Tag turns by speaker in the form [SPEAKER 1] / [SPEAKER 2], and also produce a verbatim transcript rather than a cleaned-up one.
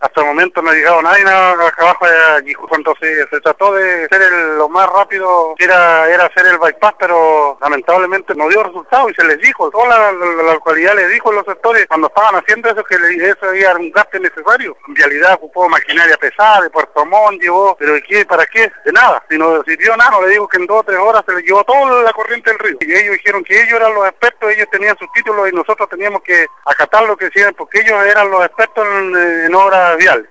[SPEAKER 1] Hasta el momento no ha llegado nadie acá abajo allí cuando se, se trató de hacer el, lo más rápido que era, era hacer el bypass, pero lamentablemente no dio resultado y se les dijo, toda la, la, la localidad les dijo en los sectores cuando estaban haciendo eso que le, eso era un gasto necesario. En realidad ocupó maquinaria pesada, de Puerto Montt llevó, pero ¿de qué? ¿Para qué? De nada, si no sirvió nada, no le digo que en dos o tres horas se le llevó toda la corriente del río. Y ellos dijeron que ellos eran los expertos, ellos tenían sus títulos y nosotros teníamos que acatar lo que decían porque ellos eran los expertos en, en obras viales.